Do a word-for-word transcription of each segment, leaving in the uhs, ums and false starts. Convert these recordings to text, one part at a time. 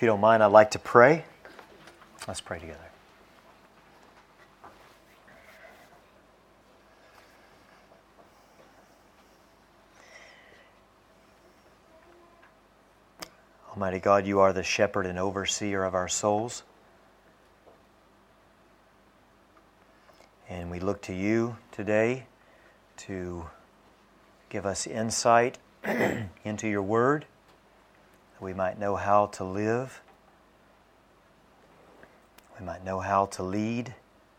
If you don't mind, I'd like to pray. Let's pray together. Almighty God, you are the shepherd and overseer of our souls. And we look to you today to give us insight into your word, that we might know how to live, we might know how to lead,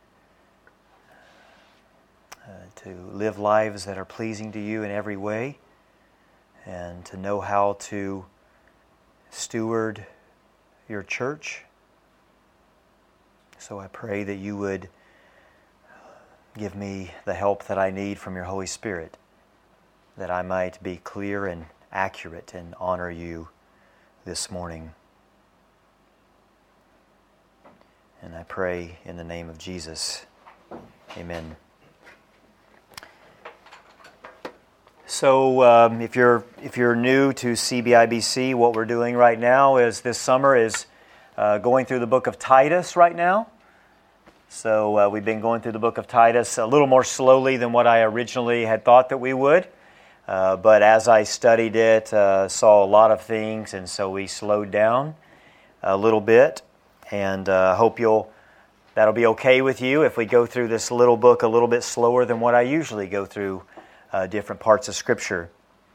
uh, to live lives that are pleasing to you in every way, and to know how to steward your church. So I pray that you would give me the help that I need from your Holy Spirit, that I might be clear and accurate and honor you this morning. And I pray in the name of Jesus. Amen. So um, if you're if you're new to C B I B C, what we're doing right now is this summer is uh, going through the book of Titus right now. So uh, we've been going through the book of Titus a little more slowly than what I originally had thought that we would. Uh, but as I studied it, uh, saw a lot of things, and so we slowed down a little bit. And I uh, hope you'll that'll be okay with you if we go through this little book a little bit slower than what I usually go through uh, different parts of Scripture.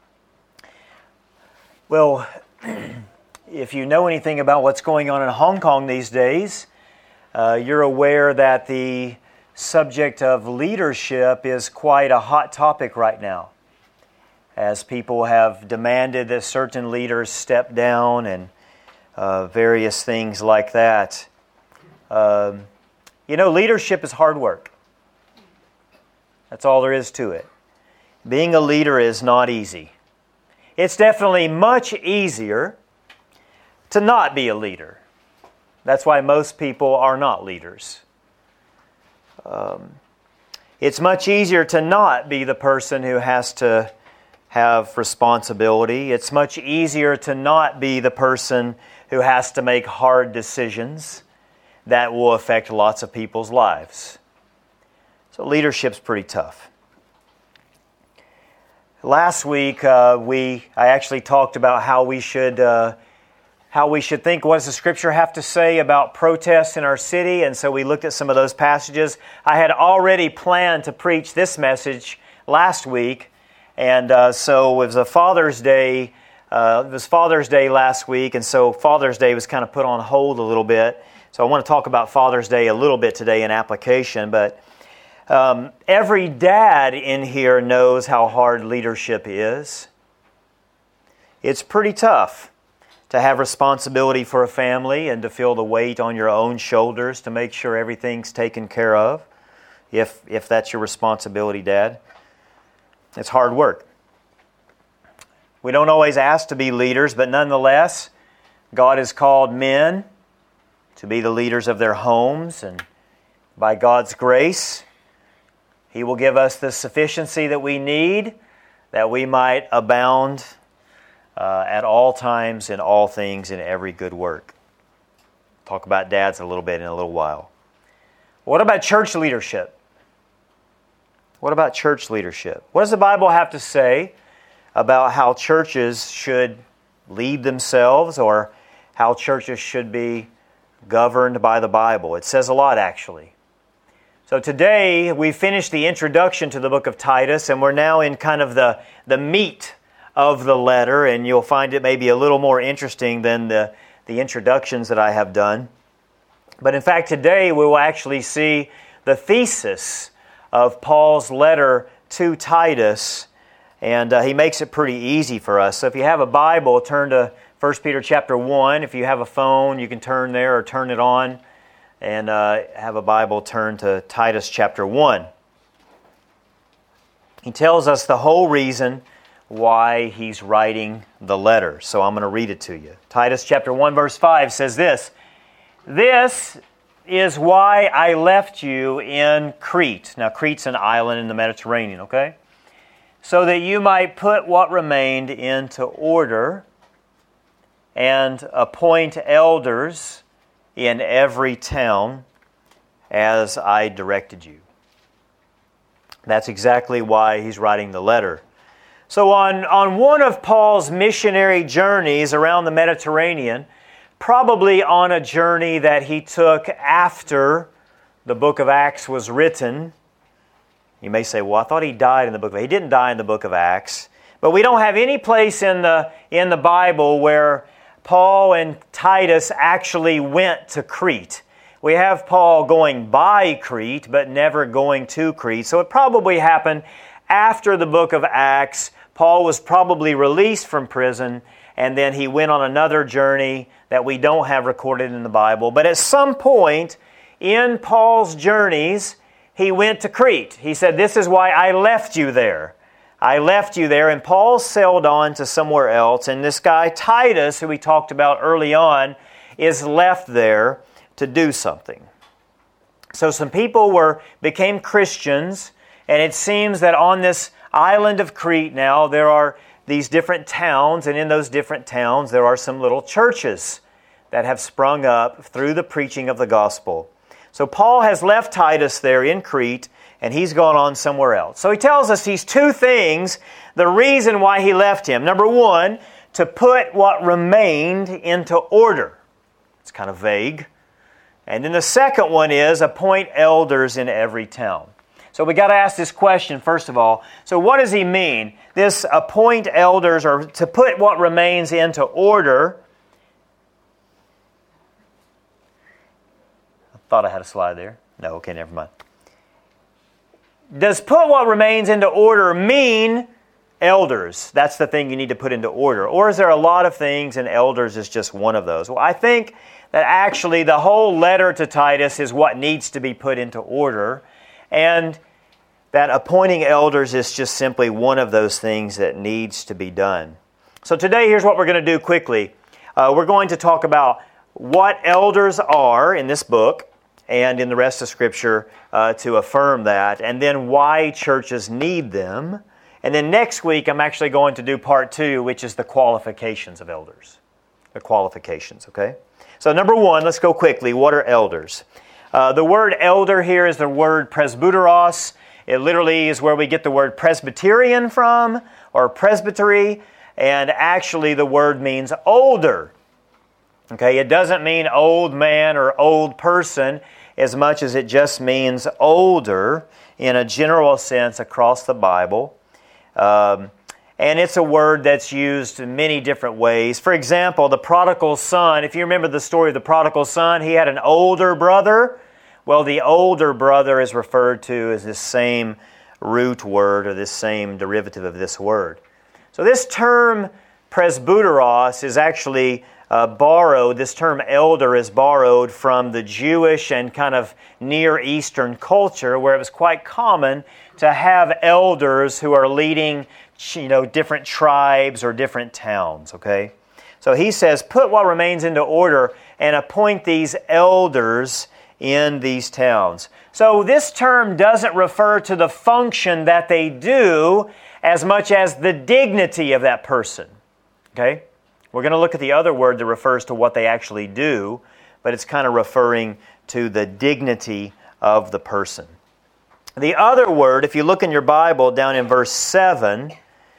Well, if you know anything about what's going on in Hong Kong these days, uh, you're aware that the subject of leadership is quite a hot topic right now, as people have demanded that certain leaders step down and uh, various things like that. Um, you know, leadership is hard work. That's all there is to it. Being a leader is not easy. It's definitely much easier to not be a leader. That's why most people are not leaders. Um, it's much easier to not be the person who has to have responsibility. It's much easier to not be the person who has to make hard decisions that will affect lots of people's lives. So leadership's pretty tough. Last week, uh, we I actually talked about how we should uh, how we should think. What does the Scripture have to say about protests in our city? And so we looked at some of those passages. I had already planned to preach this message last week. And uh, so it was a Father's Day. Uh, it was Father's Day last week, and so Father's Day was kind of put on hold a little bit. So I want to talk about Father's Day a little bit today in application. But um, every dad in here knows how hard leadership is. It's pretty tough to have responsibility for a family and to feel the weight on your own shoulders to make sure everything's taken care of, if if that's your responsibility, Dad. It's hard work. We don't always ask to be leaders, but nonetheless, God has called men to be the leaders of their homes, and by God's grace, He will give us the sufficiency that we need, that we might abound uh, at all times in all things in every good work. Talk about dads a little bit in a little while. What about church leadership? What about church leadership? What does the Bible have to say about how churches should lead themselves, or how churches should be governed by the Bible? It says a lot, actually. So today, we finished the introduction to the book of Titus, and we're now in kind of the, the meat of the letter, and you'll find it maybe a little more interesting than the, the introductions that I have done. But in fact, today we will actually see the thesis of Paul's letter to Titus, and uh, he makes it pretty easy for us. So if you have a Bible, turn to First Peter chapter one. If you have a phone, you can turn there or turn it on, and uh, have a Bible, turn to Titus chapter one. He tells us the whole reason why he's writing the letter. So I'm going to read it to you. Titus chapter one verse five says this: "This is why I left you in Crete." Now, Crete's an island in the Mediterranean, okay? "So that you might put what remained into order and appoint elders in every town as I directed you. That's exactly why he's writing the letter. So on, on one of Paul's missionary journeys around the Mediterranean, probably on a journey that he took after the book of Acts was written, you may say, well, I thought he died in the book of Acts. He didn't die in the book of Acts. But we don't have any place in the, in the Bible where Paul and Titus actually went to Crete. We have Paul going by Crete, but never going to Crete. So it probably happened after the book of Acts. Paul was probably released from prison, and then he went on another journey that we don't have recorded in the Bible. But at some point in Paul's journeys, he went to Crete. He said, this is why I left you there. I left you there, and Paul sailed on to somewhere else, and this guy Titus, who we talked about early on, is left there to do something. So some people were became Christians, and it seems that on this island of Crete now, there are these different towns, and in those different towns, there are some little churches that have sprung up through the preaching of the gospel. So Paul has left Titus there in Crete, and he's gone on somewhere else. So he tells us these two things, the reason why he left him. Number one, to put what remained into order. It's kind of vague. And then the second one is appoint elders in every town. So we got to ask this question first of all. So what does he mean? This appoint elders, or to put what remains into order. I thought I had a slide there. No, okay, never mind. Does put what remains into order mean elders? That's the thing you need to put into order. Or is there a lot of things and elders is just one of those? Well, I think that actually the whole letter to Titus is what needs to be put into order. And that appointing elders is just simply one of those things that needs to be done. So today, here's what we're going to do quickly. Uh, we're going to talk about what elders are in this book and in the rest of Scripture uh, to affirm that, and then why churches need them. And then next week, I'm actually going to do part two, which is the qualifications of elders. The qualifications, okay? So number one, let's go quickly. What are elders? Uh, the word elder here is the word presbyteros. It literally is where we get the word Presbyterian from, or presbytery, and actually the word means older. Okay, it doesn't mean old man or old person as much as it just means older in a general sense across the Bible. Um, and it's a word that's used in many different ways. For example, the prodigal son, if you remember the story of the prodigal son, he had an older brother. Well, the older brother is referred to as this same root word or this same derivative of this word. So this term presbyteros is actually uh, borrowed, this term elder is borrowed from the Jewish and kind of Near Eastern culture where it was quite common to have elders who are leading, you know, different tribes or different towns, okay? So he says, put what remains into order and appoint these elders in these towns. So this term doesn't refer to the function that they do as much as the dignity of that person. Okay? We're going to look at the other word that refers to what they actually do, but it's kind of referring to the dignity of the person. The other word, if you look in your Bible down in verse seven,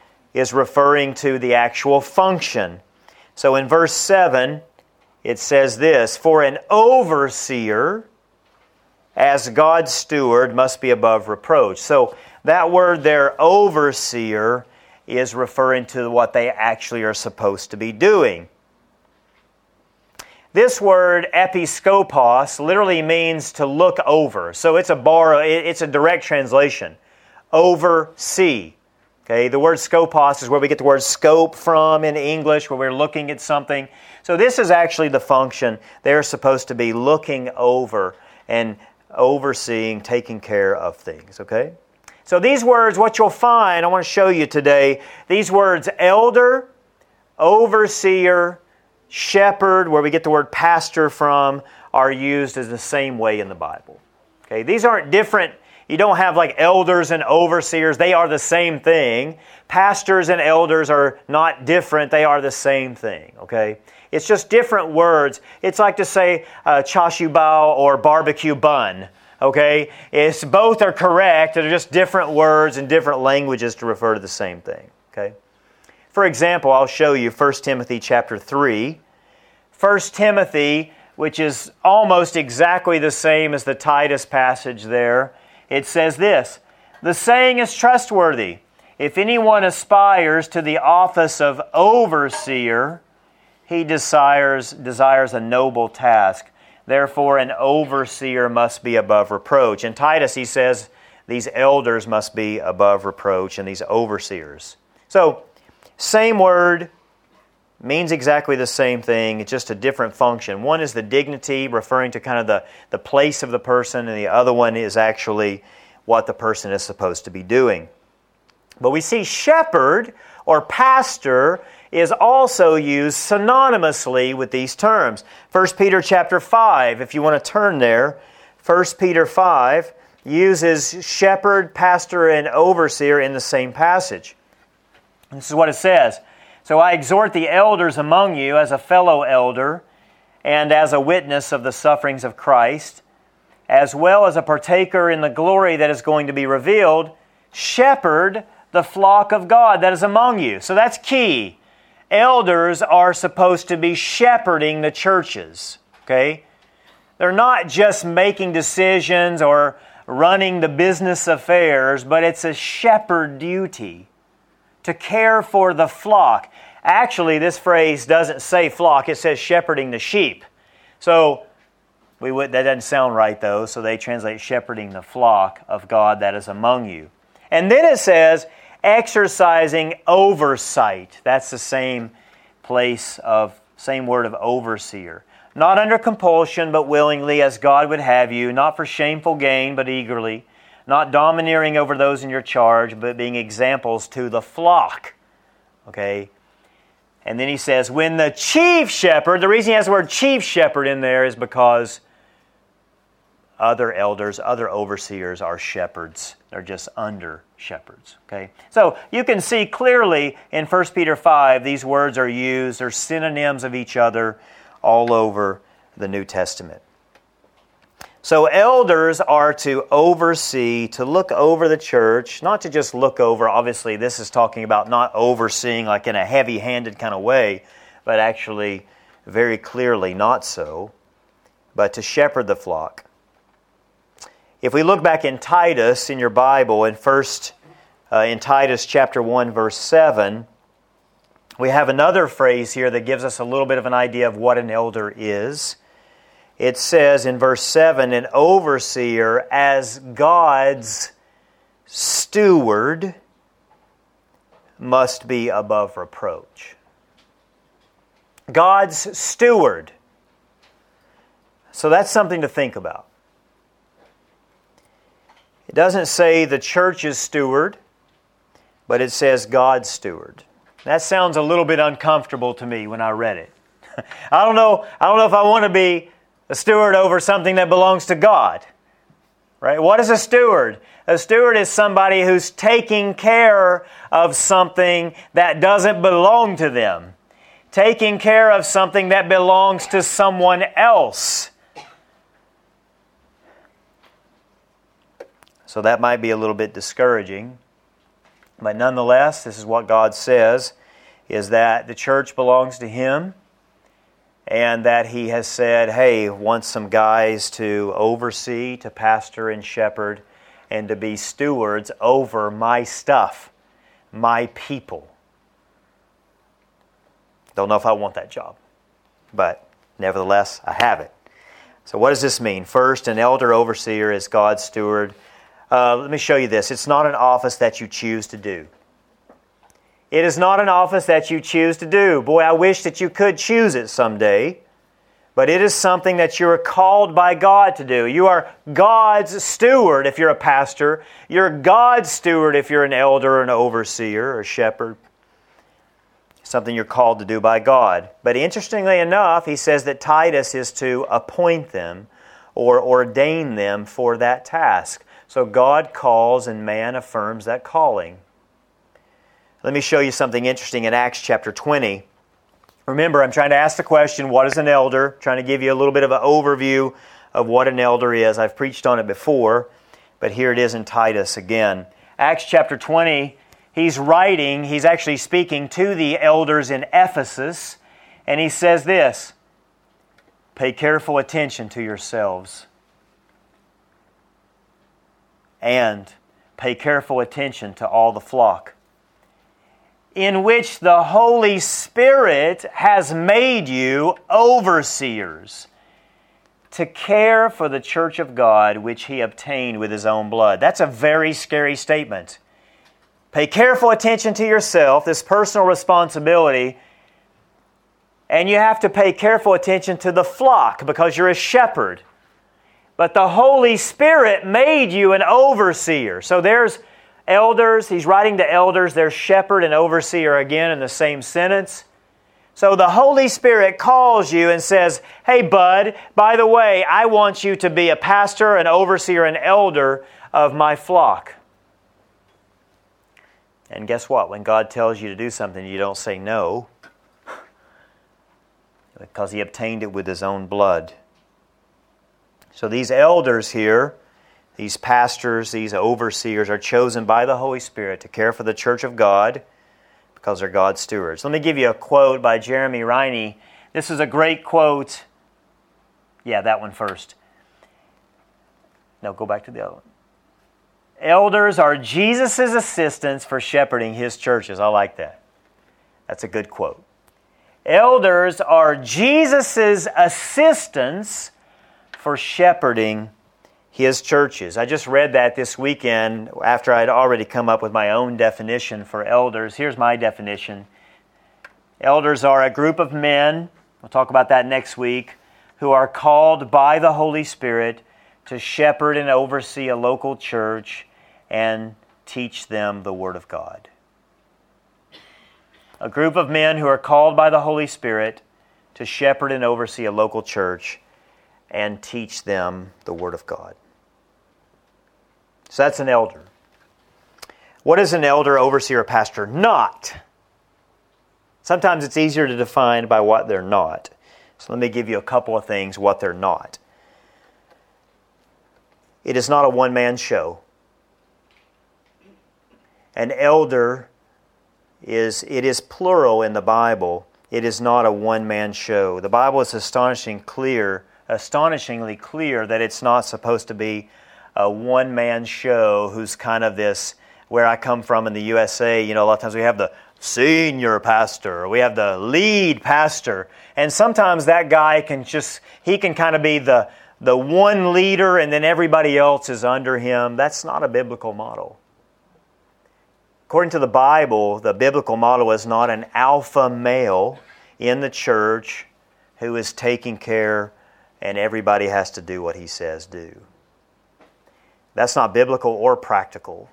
is referring to the actual function. So in verse seven, it says this, for an overseer as God's steward must be above reproach. So that word there, overseer, is referring to what they actually are supposed to be doing. This word, episkopos, literally means to look over. So it's a borrow, it's a direct translation. Oversee. Okay, the word skopos is where we get the word scope from in English, where we're looking at something. So this is actually the function. They're supposed to be looking over and overseeing, taking care of things, okay? So these words, what you'll find, I want to show you today, these words elder, overseer, shepherd, where we get the word pastor from, are used as the same way in the Bible. Okay, these aren't different. You don't have like elders and overseers. They are the same thing. Pastors and elders are not different. They are the same thing, okay? It's just different words. It's like to say uh, chashu bao or barbecue bun. Okay? It's, both are correct. They're just different words and different languages to refer to the same thing. Okay? For example, I'll show you First Timothy chapter three. First Timothy, which is almost exactly the same as the Titus passage there, it says this, "The saying is trustworthy. If anyone aspires to the office of overseer, he desires, desires a noble task. Therefore, an overseer must be above reproach." In Titus, he says these elders must be above reproach and these overseers. So, same word, means exactly the same thing, it's just a different function. One is the dignity, referring to kind of the, the place of the person, and the other one is actually what the person is supposed to be doing. But we see shepherd or pastor is also used synonymously with these terms. First Peter chapter five, if you want to turn there, First Peter five uses shepherd, pastor, and overseer in the same passage. This is what it says. "So I exhort the elders among you as a fellow elder and as a witness of the sufferings of Christ, as well as a partaker in the glory that is going to be revealed, shepherd the flock of God that is among you." So that's key. Elders are supposed to be shepherding the churches. Okay? They're not just making decisions or running the business affairs, but it's a shepherd duty to care for the flock. Actually, this phrase doesn't say flock, it says shepherding the sheep. So, we would, that doesn't sound right though, so they translate shepherding the flock of God that is among you. And then it says exercising oversight. That's the same place of, same word of overseer. "Not under compulsion, but willingly, as God would have you, not for shameful gain, but eagerly, not domineering over those in your charge, but being examples to the flock." Okay? And then he says, when the chief shepherd, the reason he has the word chief shepherd in there is because other elders, other overseers are shepherds. They're just under shepherds. Okay? So you can see clearly in First Peter five, these words are used. They're synonyms of each other all over the New Testament. So elders are to oversee, to look over the church, not to just look over. Obviously, this is talking about not overseeing like in a heavy-handed kind of way, but actually very clearly not so, but to shepherd the flock. If we look back in Titus in your Bible, in first uh, in Titus chapter one, verse seven, we have another phrase here that gives us a little bit of an idea of what an elder is. It says in verse seven, "An overseer as God's steward must be above reproach." God's steward. So that's something to think about. It doesn't say the church's steward, but it says God's steward. That sounds a little bit uncomfortable to me when I read it. I don't know, I don't know if I want to be a steward over something that belongs to God. Right? What is a steward? A steward is somebody who's taking care of something that doesn't belong to them. Taking care of something that belongs to someone else. So that might be a little bit discouraging. But nonetheless, this is what God says, is that the church belongs to Him, and that He has said, hey, wants some guys to oversee, to pastor and shepherd, and to be stewards over my stuff, my people. Don't know if I want that job, but nevertheless, I have it. So what does this mean? First, an elder overseer is God's steward. Uh, let me show you this. It's not an office that you choose to do. It is not an office that you choose to do. Boy, I wish that you could choose it someday. But it is something that you are called by God to do. You are God's steward if you're a pastor. You're God's steward if you're an elder or an overseer or a shepherd. Something you're called to do by God. But interestingly enough, he says that Titus is to appoint them or ordain them for that task. So God calls and man affirms that calling. Let me show you something interesting in Acts chapter twenty. Remember, I'm trying to ask the question, what is an elder? I'm trying to give you a little bit of an overview of what an elder is. I've preached on it before, but here it is in Titus again. Acts chapter twenty, he's writing, he's actually speaking to the elders in Ephesus, and he says this, pay careful attention to yourselves, and pay careful attention to all the flock, in which the Holy Spirit has made you overseers, to care for the church of God, which He obtained with His own blood. That's a very scary statement. Pay careful attention to yourself, this personal responsibility, and you have to pay careful attention to the flock because you're a shepherd. But the Holy Spirit made you an overseer. So there's elders, he's writing to elders, there's shepherd and overseer again in the same sentence. So the Holy Spirit calls you and says, hey bud, by the way, I want you to be a pastor, an overseer, an elder of my flock. And guess what? When God tells you to do something, you don't say no, because He obtained it with His own blood. So these elders here, these pastors, these overseers are chosen by the Holy Spirit to care for the church of God because they're God's stewards. Let me give you a quote by Jeremy Riney. This is a great quote. Yeah, that one first. No, go back to the other one. Elders are Jesus' assistants for shepherding His churches. I like that. That's a good quote. Elders are Jesus' assistants for shepherding His churches. I just read that this weekend after I'd already come up with my own definition for elders. Here's my definition. Elders are a group of men, we'll talk about that next week, who are called by the Holy Spirit to shepherd and oversee a local church and teach them the Word of God. A group of men who are called by the Holy Spirit to shepherd and oversee a local church and teach them the Word of God. So that's an elder. What is an elder, overseer, or pastor not? Sometimes it's easier to define by what they're not. So let me give you a couple of things what they're not. It is not a one-man show. An elder is, it is plural in the Bible. It is not a one-man show. The Bible is astonishing clear, astonishingly clear that it's not supposed to be a one-man show who's kind of this, where I come from in the U S A, you know, a lot of times we have the senior pastor, or we have the lead pastor, and sometimes that guy can just, he can kind of be the, the one leader and then everybody else is under him. That's not a biblical model. According to the Bible, the biblical model is not an alpha male in the church who is taking care and everybody has to do what he says do. That's not biblical or practical.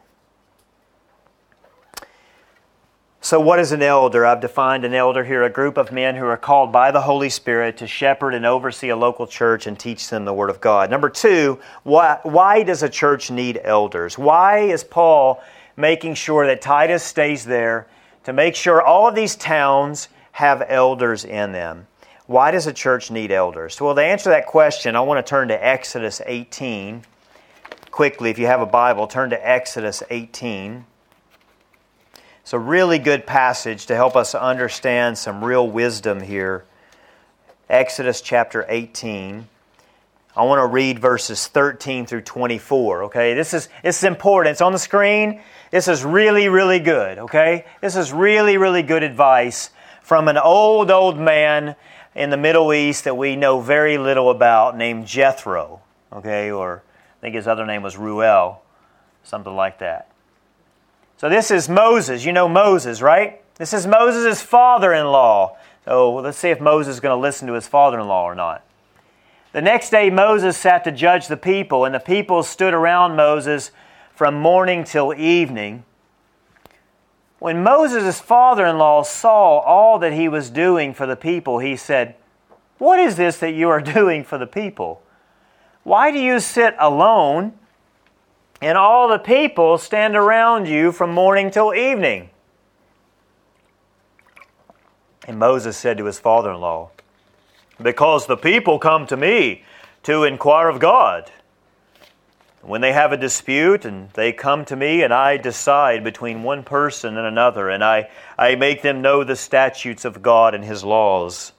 So what is an elder? I've defined an elder here, a group of men who are called by the Holy Spirit to shepherd and oversee a local church and teach them the Word of God. Number two, why, why does a church need elders? Why is Paul making sure that Titus stays there to make sure all of these towns have elders in them? Why does a church need elders? Well, to answer that question, I want to turn to Exodus eighteen. Quickly, if you have a Bible, turn to Exodus eighteen. It's a really good passage to help us understand some real wisdom here. Exodus chapter eighteen. I want to read verses thirteen through twenty-four, okay? This is, this is important. It's on the screen. This is really, really good, okay? This is really, really good advice from an old, old man in the Middle East that we know very little about named Jethro, okay? Or I think his other name was Ruel, something like that. So this is Moses. You know Moses, right? This is Moses' father-in-law. So let's see if Moses is going to listen to his father-in-law or not. The next day Moses sat to judge the people, and the people stood around Moses from morning till evening. When Moses' father-in-law saw all that he was doing for the people, he said, "What is this that you are doing for the people? Why do you sit alone, and all the people stand around you from morning till evening?" And Moses said to his father-in-law, because the people come to me to inquire of God. When they have a dispute and they come to me and I decide between one person and another, and I, I make them know the statutes of God and His laws.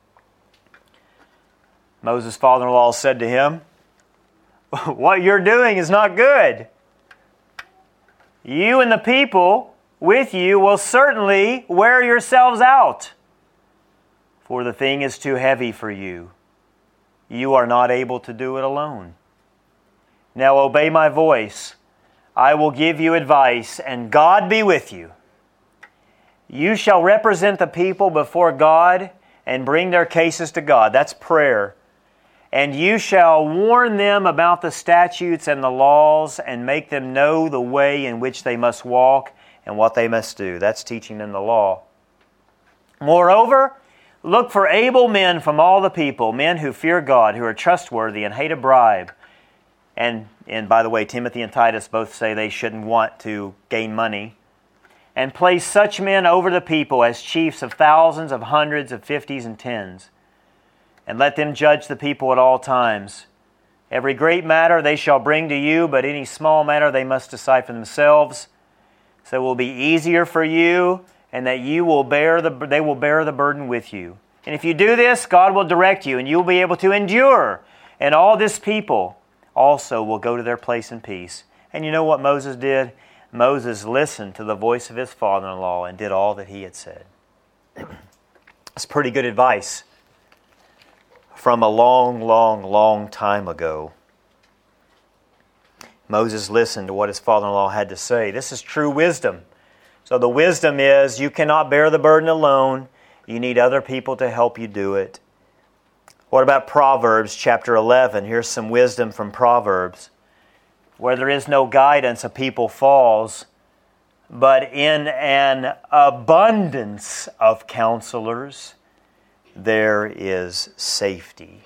Moses' father-in-law said to him, what you're doing is not good. You and the people with you will certainly wear yourselves out, for the thing is too heavy for you. You are not able to do it alone. Now obey my voice. I will give you advice, and God be with you. You shall represent the people before God and bring their cases to God. That's prayer. And you shall warn them about the statutes and the laws and make them know the way in which they must walk and what they must do. That's teaching them the law. Moreover, look for able men from all the people, men who fear God, who are trustworthy and hate a bribe. And, and by the way, Timothy and Titus both say they shouldn't want to gain money. And place such men over the people as chiefs of thousands, of hundreds, of fifties, and tens. And let them judge the people at all times. Every great matter they shall bring to you, but any small matter they must decide for themselves. So it will be easier for you, and that you will bear the they will bear the burden with you. And if you do this, God will direct you, and you will be able to endure. And all this people also will go to their place in peace. And you know what Moses did? Moses listened to the voice of his father-in-law and did all that he had said. That's pretty good advice from a long, long, long time ago. Moses listened to what his father-in-law had to say. This is true wisdom. So the wisdom is you cannot bear the burden alone. You need other people to help you do it. What about Proverbs chapter eleven? Here's some wisdom from Proverbs. Where there is no guidance, a people falls, but in an abundance of counselors, there is safety.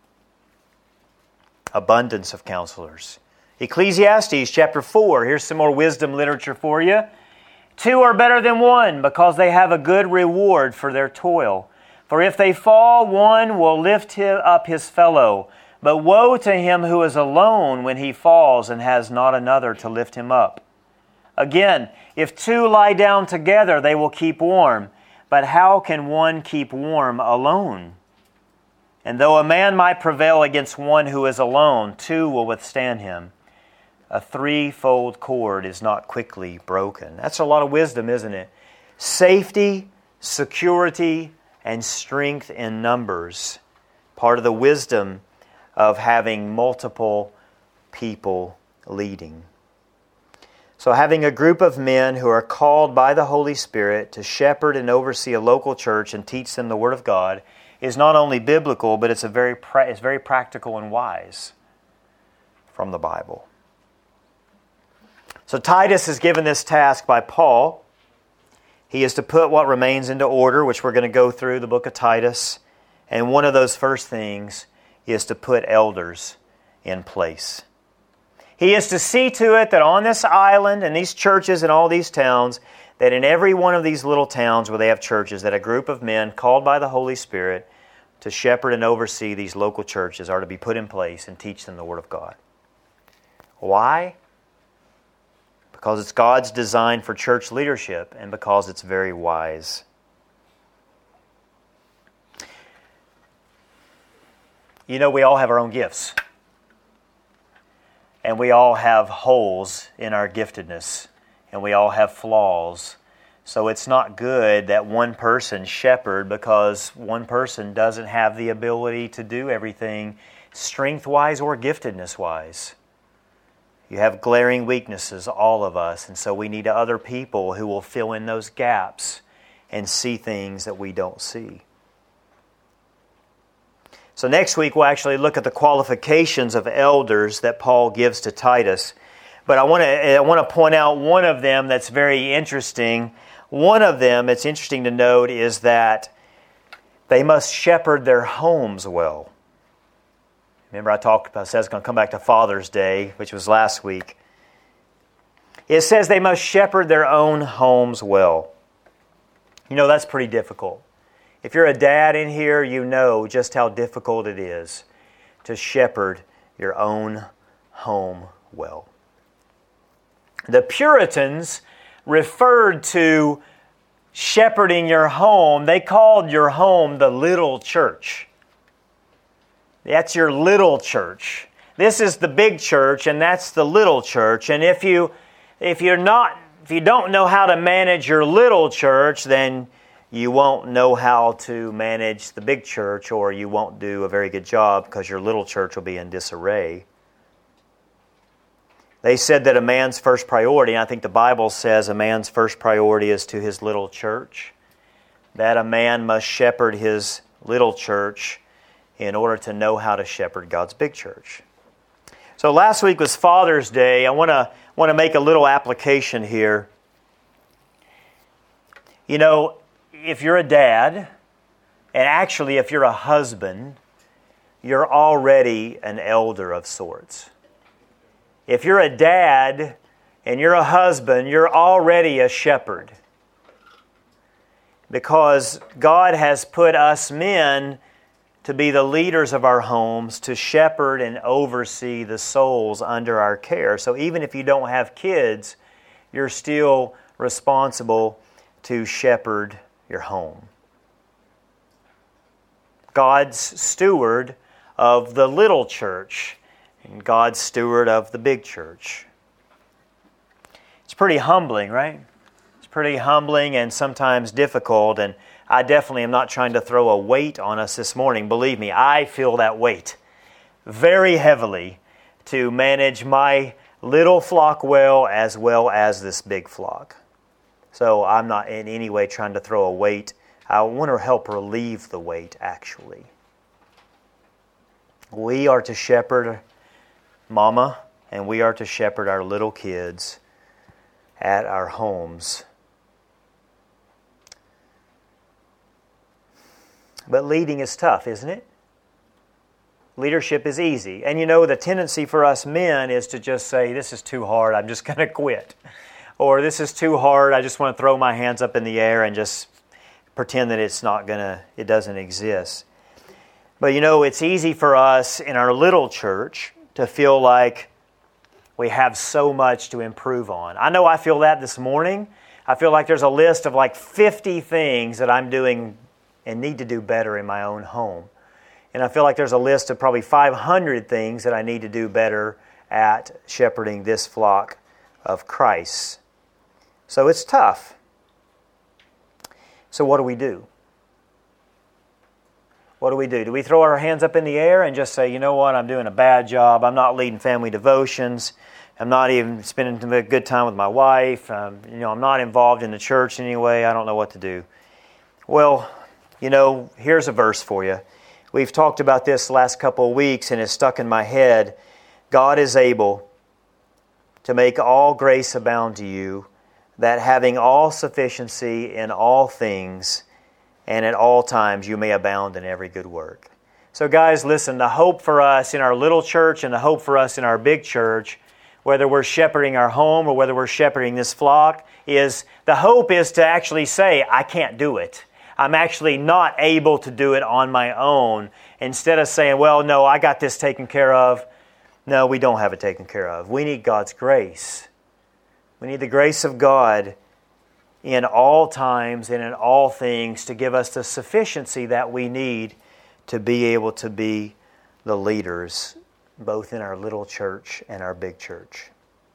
Abundance of counselors. Ecclesiastes chapter four. Here's some more wisdom literature for you. Two are better than one because they have a good reward for their toil. For if they fall, one will lift him up his fellow. But woe to him who is alone when he falls and has not another to lift him up. Again, if two lie down together, they will keep warm. But how can one keep warm alone? And though a man might prevail against one who is alone, two will withstand him. A threefold cord is not quickly broken. That's a lot of wisdom, isn't it? Safety, security, and strength in numbers. Part of the wisdom of having multiple people leading. So having a group of men who are called by the Holy Spirit to shepherd and oversee a local church and teach them the Word of God is not only biblical, but it's a very pra- it's very practical and wise from the Bible. So Titus is given this task by Paul. He is to put what remains into order, which we're going to go through the book of Titus. And one of those first things is to put elders in place. He is to see to it that on this island and these churches and all these towns, that in every one of these little towns where they have churches, that a group of men called by the Holy Spirit to shepherd and oversee these local churches are to be put in place and teach them the Word of God. Why? Because it's God's design for church leadership and because it's very wise. You know, we all have our own gifts. And we all have holes in our giftedness. And we all have flaws. So it's not good that one person shepherd because one person doesn't have the ability to do everything strength-wise or giftedness-wise. You have glaring weaknesses, all of us, and so we need other people who will fill in those gaps and see things that we don't see. So next week we'll actually look at the qualifications of elders that Paul gives to Titus. But I want to I want to point out one of them that's very interesting. One of them, it's interesting to note, is that they must shepherd their homes well. Remember I talked about, I said it's going to come back to Father's Day, which was last week. It says they must shepherd their own homes well. You know, that's pretty difficult. If you're a dad in here, you know just how difficult it is to shepherd your own home well. The Puritans referred to shepherding your home, they called your home the little church. That's your little church. This is the big church, and that's the little church. And if you if you're not if you don't know how to manage your little church, then you won't know how to manage the big church, or you won't do a very good job because your little church will be in disarray. They said that a man's first priority, and I think the Bible says a man's first priority is to his little church, that a man must shepherd his little church in order to know how to shepherd God's big church. So last week was Father's Day. I want to want to make a little application here. You know, if you're a dad, and actually if you're a husband, you're already an elder of sorts. If you're a dad and you're a husband, you're already a shepherd. Because God has put us men to be the leaders of our homes, to shepherd and oversee the souls under our care. So even if you don't have kids, you're still responsible to shepherd your home. God's steward of the little church and God's steward of the big church. It's pretty humbling, right? It's pretty humbling and sometimes difficult, and I definitely am not trying to throw a weight on us this morning. Believe me, I feel that weight very heavily to manage my little flock well as well as this big flock. So I'm not in any way trying to throw a weight. I want to help relieve the weight, actually. We are to shepherd Mama, and we are to shepherd our little kids at our homes. But leading is tough, isn't it? Leadership is easy. And you know, the tendency for us men is to just say, this is too hard, I'm just going to quit. Or this is too hard, I just want to throw my hands up in the air and just pretend that it's not going to, it doesn't exist. But you know, it's easy for us in our little church to feel like we have so much to improve on. I know I feel that this morning. I feel like there's a list of like fifty things that I'm doing and need to do better in my own home. And I feel like there's a list of probably five hundred things that I need to do better at shepherding this flock of Christ. So it's tough. So what do we do? What do we do? Do we throw our hands up in the air and just say, you know what, I'm doing a bad job. I'm not leading family devotions. I'm not even spending a good time with my wife. Um, you know, I'm not involved in the church in any way. I don't know what to do. Well, you know, here's a verse for you. We've talked about this the last couple of weeks, and it's stuck in my head. God is able to make all grace abound to you, that having all sufficiency in all things and at all times you may abound in every good work. So guys, listen, the hope for us in our little church and the hope for us in our big church, whether we're shepherding our home or whether we're shepherding this flock, is the hope is to actually say, I can't do it. I'm actually not able to do it on my own. Instead of saying, well, no, I got this taken care of. No, we don't have it taken care of. We need God's grace. We need the grace of God in all times and in all things to give us the sufficiency that we need to be able to be the leaders both in our little church and our big church.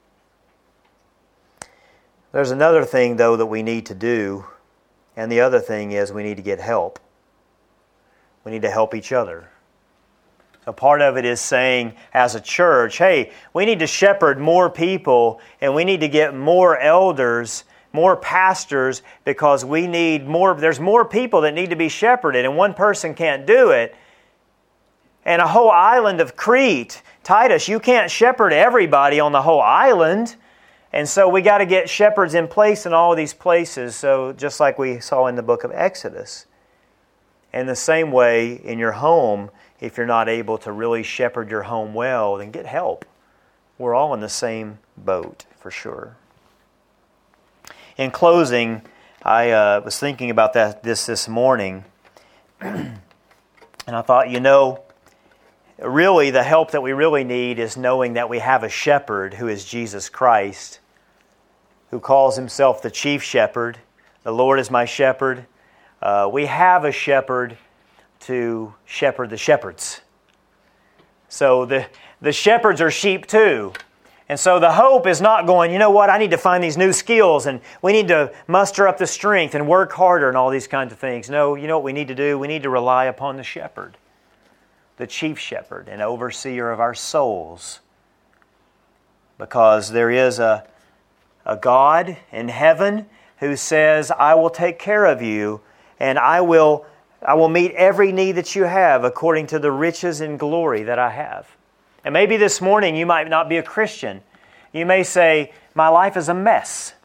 There's another thing, though, that we need to do, and the other thing is we need to get help. We need to help each other. So part of it is saying, as a church, hey, we need to shepherd more people, and we need to get more elders, more pastors, because we need more. There's more people that need to be shepherded, and one person can't do it. And a whole island of Crete, Titus, you can't shepherd everybody on the whole island. And so we got to get shepherds in place in all of these places, so just like we saw in the book of Exodus. In the same way, in your home, if you're not able to really shepherd your home well, then get help. We're all in the same boat, for sure. In closing, I uh, was thinking about that this this morning. and I thought, you know, really the help that we really need is knowing that we have a shepherd who is Jesus Christ, who calls himself the chief shepherd. The Lord is my shepherd. Uh, we have a shepherd to shepherd the shepherds. So the, the shepherds are sheep too. And so the hope is not going, you know what, I need to find these new skills and we need to muster up the strength and work harder and all these kinds of things. No, you know what we need to do? We need to rely upon the shepherd, the chief shepherd and overseer of our souls. Because there is a, a God in heaven who says, I will take care of you and I will, I will meet every need that you have according to the riches and glory that I have. And maybe this morning you might not be a Christian. You may say, my life is a mess.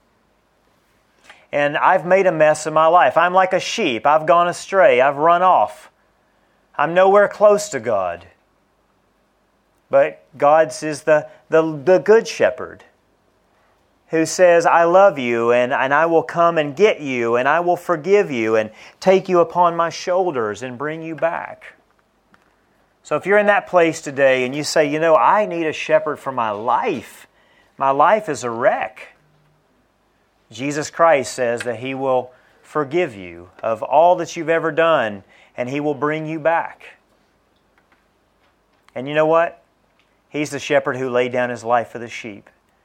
And I've made a mess of my life. I'm like a sheep. I've gone astray. I've run off. I'm nowhere close to God. But God is the, the, the good shepherd who says, I love you and, and I will come and get you and I will forgive you and take you upon my shoulders and bring you back. So if you're in that place today and you say, you know, I need a shepherd for my life. My life is a wreck. Jesus Christ says that He will forgive you of all that you've ever done and He will bring you back. And you know what? He's the shepherd who laid down His life for the sheep.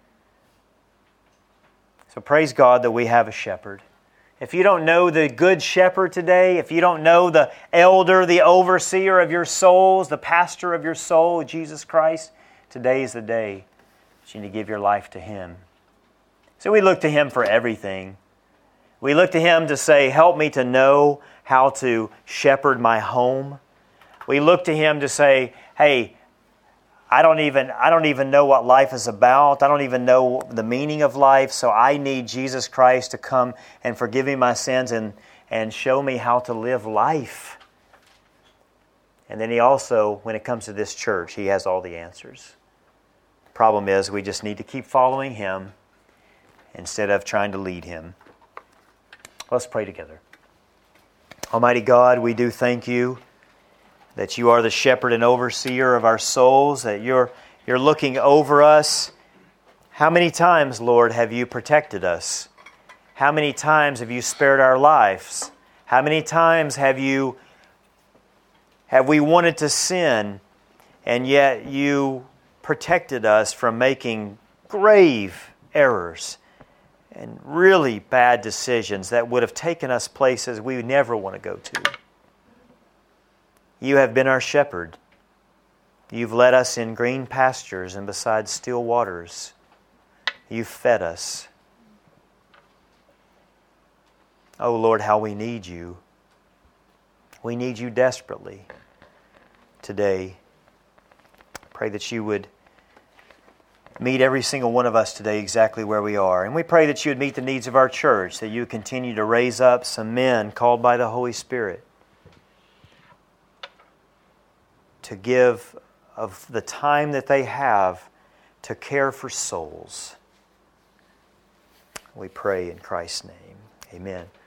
So praise God that we have a shepherd. If you don't know the good shepherd today, if you don't know the elder, the overseer of your souls, the pastor of your soul, Jesus Christ, today is the day that you need to give your life to Him. So we look to Him for everything. We look to Him to say, help me to know how to shepherd my home. We look to Him to say, hey, I don't even I don't even know what life is about. I don't even know the meaning of life, so I need Jesus Christ to come and forgive me my sins and, and show me how to live life. And then He also, when it comes to this church, He has all the answers. Problem is, we just need to keep following Him instead of trying to lead Him. Let's pray together. Almighty God, we do thank You that You are the shepherd and overseer of our souls, that You're, you're looking over us. How many times, Lord, have You protected us? How many times have You spared our lives? How many times have You have we wanted to sin, and yet You protected us from making grave errors and really bad decisions that would have taken us places we never want to go to? You have been our shepherd. You've led us in green pastures and beside still waters. You've fed us. Oh Lord, how we need You. We need You desperately today. Pray that You would meet every single one of us today exactly where we are. And we pray that You would meet the needs of our church, that You would continue to raise up some men called by the Holy Spirit to give of the time that they have to care for souls. We pray in Christ's name. Amen.